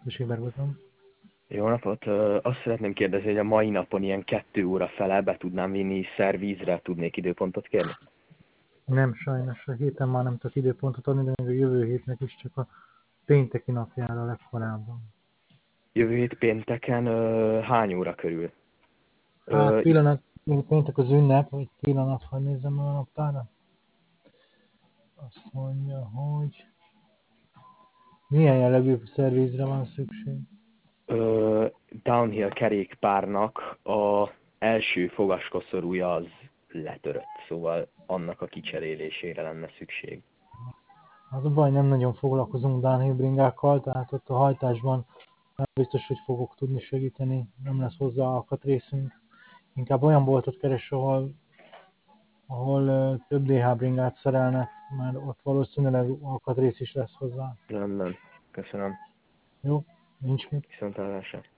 Tessék, voltam. Jó napot! Azt szeretném kérdezni, hogy a mai napon ilyen 2 óra fele be tudnám vinni szervízre, tudnék időpontot kérni? Nem, sajnos a héten már nem tudok időpontot adni, de még a jövő hétnek is csak a pénteki napjára legkorábban. Jövő hét pénteken hány óra körül? Hát pillanat, még péntek az ünnep, hogy pillanat, hogy nézzem a naptára. Azt mondja, hogy milyen jellegű szervízre van szükség. Downhill kerékpárnak a első fogaskoszorúja az letörött, szóval annak a kicserélésére lenne szükség. Az a baj, nem nagyon foglalkozunk downhill bringákkal, tehát ott a hajtásban nem biztos, hogy fogok tudni segíteni, nem lesz hozzá alkatrészünk. Inkább olyan boltot keres, ahol több DH bringát szerelnek, mert ott valószínűleg alkatrész is lesz hozzá. Rendben, köszönöm. Jó? Nincs mit. Viszontlátásra.